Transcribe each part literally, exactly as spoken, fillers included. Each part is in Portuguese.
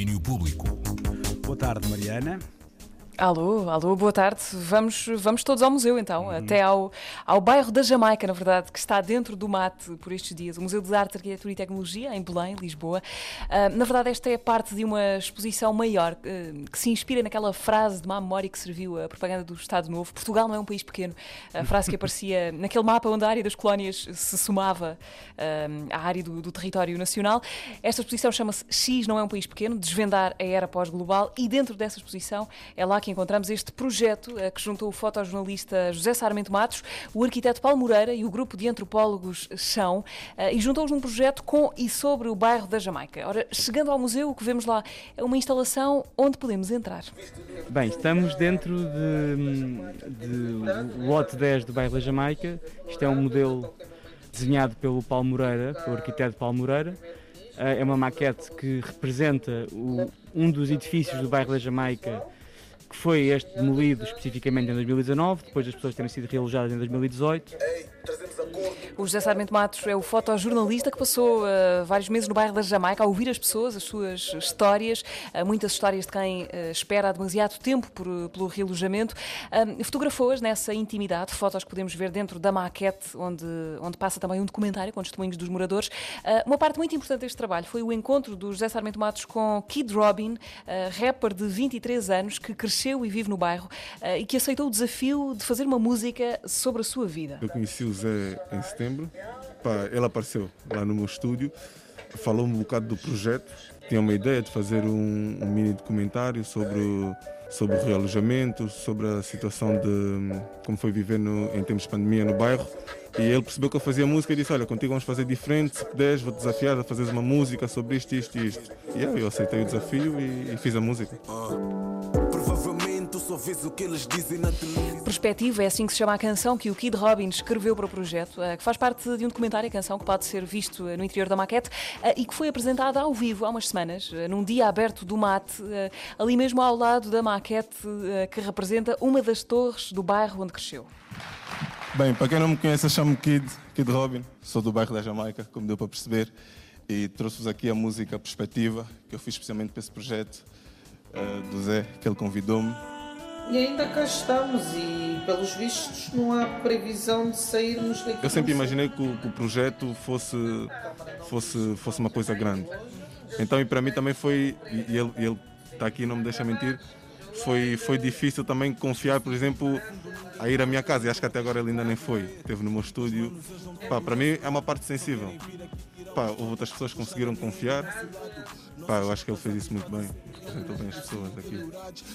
Domínio Público. Boa tarde, Mariana. Alô, alô, boa tarde. Vamos, vamos todos ao museu então, Uhum. até ao, ao bairro da Jamaica, na verdade, que está dentro do mate por estes dias. O Museu de Arte, Arquitetura e Tecnologia, em Belém, Lisboa. Uh, na verdade, esta é parte de uma exposição maior, uh, que se inspira naquela frase de má memória que serviu a propaganda do Estado Novo. Portugal não é um país pequeno. A frase que aparecia naquele mapa onde a área das colónias se somava uh, à área do, do território nacional. Esta exposição chama-se X não é um país pequeno, desvendar a era pós-global, e dentro dessa exposição é lá que encontramos este projeto uh, que juntou o fotojornalista José Sarmento Matos, o arquiteto Paulo Moreira e o grupo de antropólogos Chão, uh, e juntou-os num projeto com e sobre o bairro da Jamaica. Ora, chegando ao museu, o que vemos lá é uma instalação onde podemos entrar. Bem, estamos dentro de, de lote dez do bairro da Jamaica. Isto é um modelo desenhado pelo Paulo Moreira, pelo arquiteto Paulo Moreira. Uh, é uma maquete que representa o, um dos edifícios do bairro da Jamaica, que foi este demolido especificamente em dois mil e dezanove, depois das pessoas terem sido realojadas em dois mil e dezoito. O José Sarmento Matos é o fotojornalista que passou uh, vários meses no bairro da Jamaica a ouvir as pessoas, as suas histórias, uh, muitas histórias de quem uh, espera há demasiado tempo por, pelo realojamento. Uh, fotografou-as nessa intimidade, fotos que podemos ver dentro da maquete, onde, onde passa também um documentário com testemunhos dos moradores. Uh, uma parte muito importante deste trabalho foi o encontro do José Sarmento Matos com Kid Robin, uh, rapper de vinte e três anos, que cresceu e vive no bairro uh, e que aceitou o desafio de fazer uma música sobre a sua vida. Eu conheci o Zé em setembro. Pá, ele apareceu lá no meu estúdio, falou um bocado do projeto, tinha uma ideia de fazer um, um mini documentário sobre, sobre o realojamento, sobre a situação de como foi viver no, em tempos de pandemia no bairro. E ele percebeu que eu fazia música e disse: olha, contigo vamos fazer diferente, se puderes vou-te desafiar a fazeres uma música sobre isto, isto e isto. E yeah, eu aceitei o desafio e, e fiz a música. Só vês o que eles dizem na televisão. Perspectiva, é assim que se chama a canção que o Kid Robin escreveu para o projeto, que faz parte de um documentário, a canção que pode ser visto no interior da maquete e que foi apresentada ao vivo há umas semanas, num dia aberto do mate, ali mesmo ao lado da maquete que representa uma das torres do bairro onde cresceu. Bem, para quem não me conhece, eu chamo-me Kid, Kid Robin, sou do bairro da Jamaica, como deu para perceber, e trouxe-vos aqui a música Perspectiva, que eu fiz especialmente para esse projeto uh, do Zé, que ele convidou-me. E ainda cá estamos e, pelos vistos, não há previsão de sairmos daqui. Eu sempre imaginei que o, que o projeto fosse, fosse, fosse uma coisa grande. Então, e para mim também foi, e ele, ele está aqui, não me deixa mentir, foi, foi difícil também confiar, por exemplo, a ir à minha casa. E acho que até agora ele ainda nem foi. Esteve no meu estúdio. Pá, para mim é uma parte sensível. Pá, outras pessoas conseguiram confiar. Pá, eu acho que ele fez isso muito bem. Representou bem as pessoas aqui.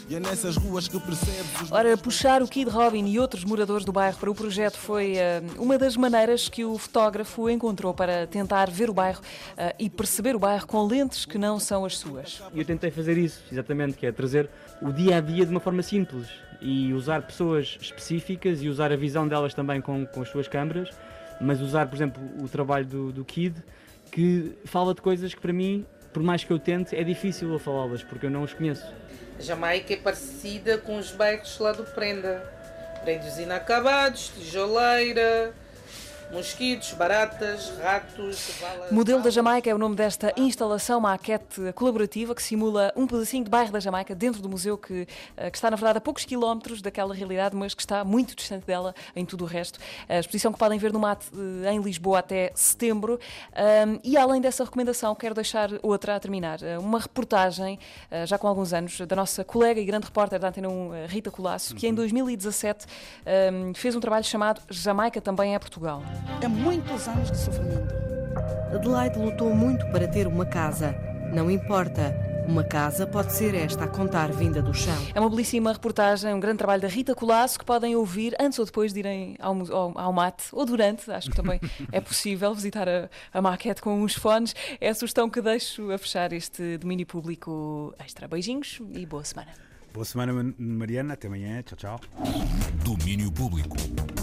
Ora, puxar o Kid Robin e outros moradores do bairro para o projeto foi uh, uma das maneiras que o fotógrafo encontrou para tentar ver o bairro uh, e perceber o bairro com lentes que não são as suas. E eu tentei fazer isso, exatamente, que é trazer o dia-a-dia de uma forma simples e usar pessoas específicas e usar a visão delas também com, com as suas câmaras, mas usar, por exemplo, o trabalho do, do Kid, que fala de coisas que para mim, por mais que eu tente, é difícil eu falá-las, porque eu não os conheço. A Jamaica é parecida com os bairros lá do Prenda. Prédios inacabados, tijoleira, mosquitos, baratas, ratos, balas... Modelo da Jamaica é o nome desta instalação, maquete colaborativa que simula um pedacinho de bairro da Jamaica dentro do museu que, que está, na verdade, a poucos quilómetros daquela realidade, mas que está muito distante dela em tudo o resto. A exposição que podem ver no mate em Lisboa até setembro. E além dessa recomendação, quero deixar outra a terminar. Uma reportagem, já com alguns anos, da nossa colega e grande repórter da Antena um, Rita Colasso, que em dois mil e dezassete fez um trabalho chamado Jamaica também é Portugal. Há muitos anos de sofrimento. Adelaide lutou muito para ter uma casa. Não importa, uma casa pode ser esta a contar vinda do chão. É uma belíssima reportagem, um grande trabalho da Rita Colasso que podem ouvir antes ou depois de irem ao, ao, ao mate, ou durante, acho que também é possível visitar a, a maquete com uns fones. É a sugestão que deixo a fechar este domínio público extra. Beijinhos e boa semana. Boa semana, Mariana. Até amanhã. Tchau, tchau. Domínio Público.